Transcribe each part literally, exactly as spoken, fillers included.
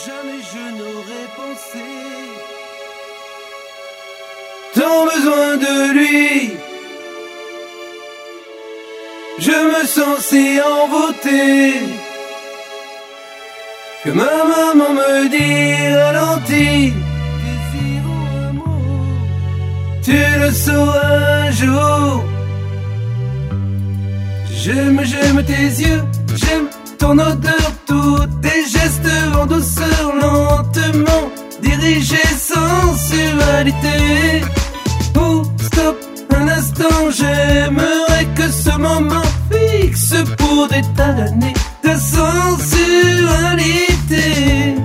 Jamais je n'aurais pensé tant besoin de lui. Je me sens si envoûté que ma maman me dit ralentis. Désir ou amour, tu le sauras un jour. J'aime, j'aime tes yeux, j'aime ton odeur, tous tes gestes en douceur, lentement dirigés, sensualité. Oh, stop, un instant, j'aimerais que ce moment fixe pour des tas d'années de sensualité.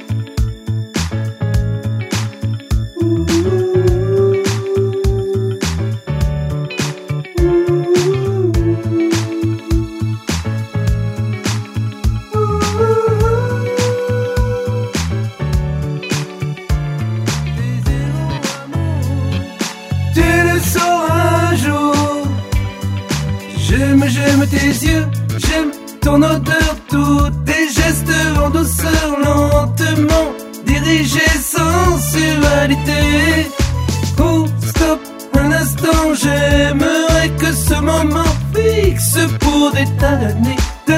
J'aime, j'aime tes yeux, j'aime ton odeur, tous tes gestes en douceur, lentement dirigés, sensualité. Oh, stop, un instant, j'aimerais que ce moment fixe pour des tas d'années de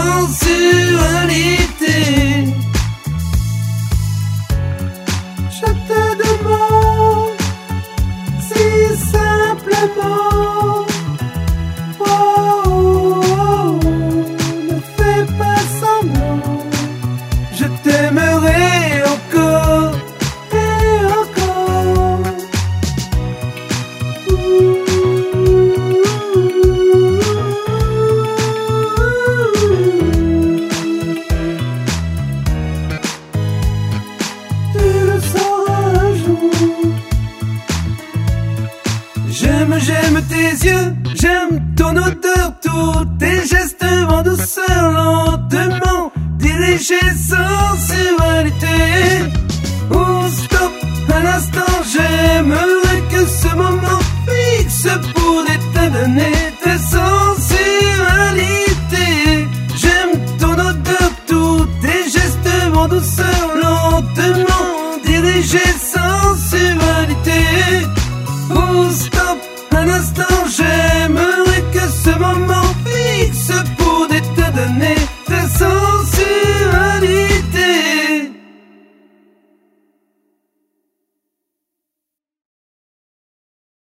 sensualité. Je te demande si simplement, je t'aimerai encore et encore. Tu le sauras un jour. J'aime, j'aime tes yeux, j'aime ton odeur, tous tes gestes en douceur, lentement dirigés, sensualité. Oh, stop, un instant, j'aimerais que ce moment fixe pour des tas d'années